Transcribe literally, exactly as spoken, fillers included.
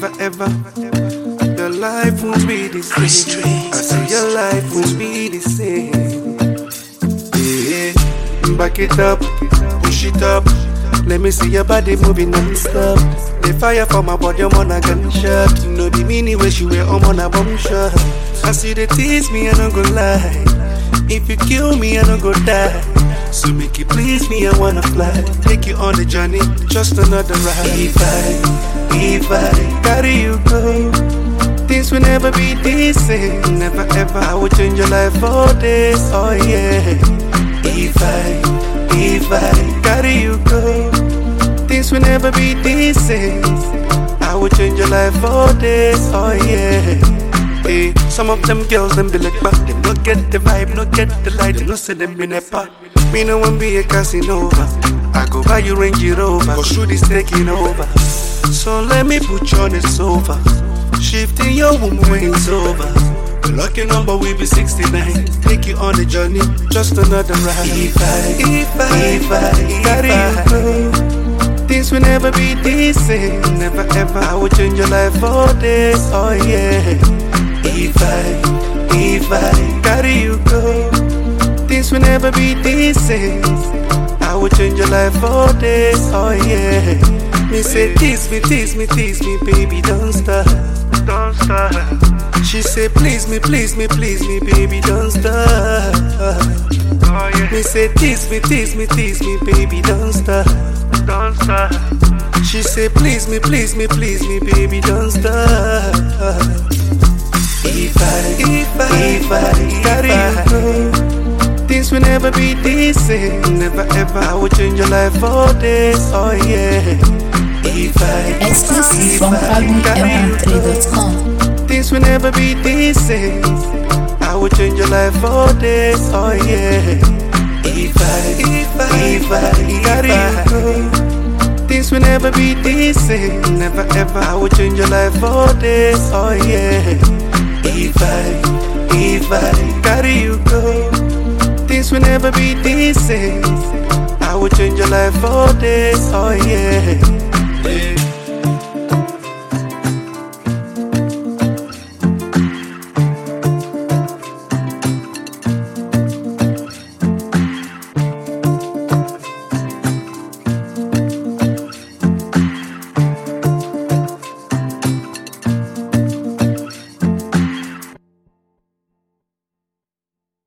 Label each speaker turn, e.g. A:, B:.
A: never ever. Your life won't be the same. I say your life won't be the same. Yeah, back it up, push it up. Let me see your body moving non-stop. The fire for my body, I'm on a gunshot. No be mini where she wear, I'm on a bomb shot. I see they tease me, I don't go lie. If you kill me, I don't go die. So make you please me, I wanna fly. Take you on the journey, just another ride. If I, if I carry you go, things will never be the same. Never ever, I will change your life for this, oh yeah. If I, if I carry you go, things will never be the same. I will change your life for this, oh yeah. Hey, some of them girls, them be like back. They no get the vibe, no get the light. They no see them in a part. Me no one be a Casanova. I go buy you Range Rover, cause shoot is taking over. So let me put you on the sofa, shifting your womb when it's over. The lucky number will be sixty-nine. Take you on the journey, just another ride. If I, if I, if I carry you go, things will never be the same. Never ever, I will change your life for this, oh yeah. If I, if I carry you go, things will never be the same. I will change your life for this, oh yeah. Me say tease me, tease me, tease me, baby, don't stop, don't stop. She say please me, please me, please me, baby, don't stop. Oh yeah. Me say tease me, tease me, tease me, baby, don't stop, don't stop. She say please me, please me, please me, baby, don't stop. If I, if I, if I carry you go, things will never be the same. Never ever, I will change your life for this, oh yeah. If I,
B: exclusive from Fabi M one three dot com.
A: Things will never be the same. I will change your life for this, oh yeah. If I, if I, if I carry you go, things will never be the same. Never ever, I will change your life for this, oh yeah. If I, if I carry you go, things will never be the same. I will change your life for this, oh yeah.